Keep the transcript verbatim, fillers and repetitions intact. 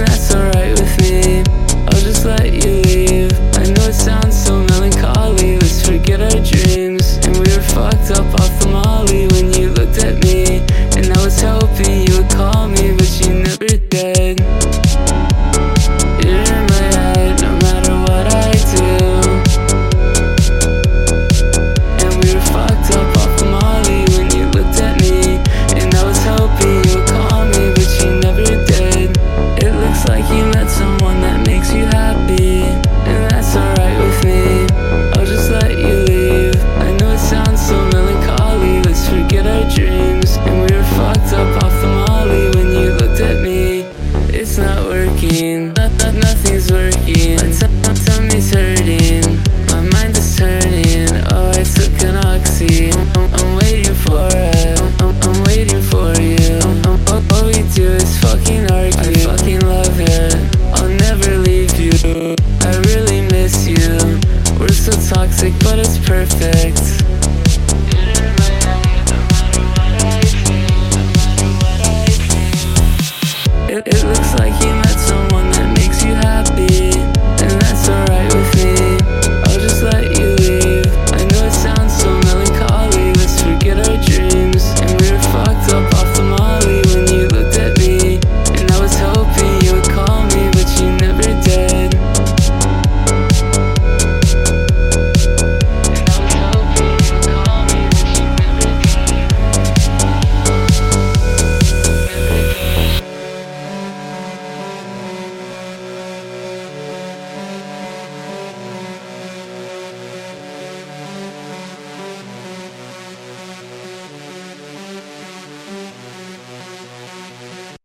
that's alright with me. I'll just let you leave. I know it sounds so melancholy. Let's forget our dreams. And we were fucked up off the molly when you looked at me. And I was hoping you would call me, but you never did. You're in my head no matter what I do. And we were fucked up off the molly when you looked at me. And I was hoping you would call me, but you never did. It looks like you met someone that makes you happy, and that's alright with me. I'll just let you leave. I know it sounds so melancholy. Let's forget our dreams. And we were fucked up off the molly when you looked at me. It's not working. Not, not, nothing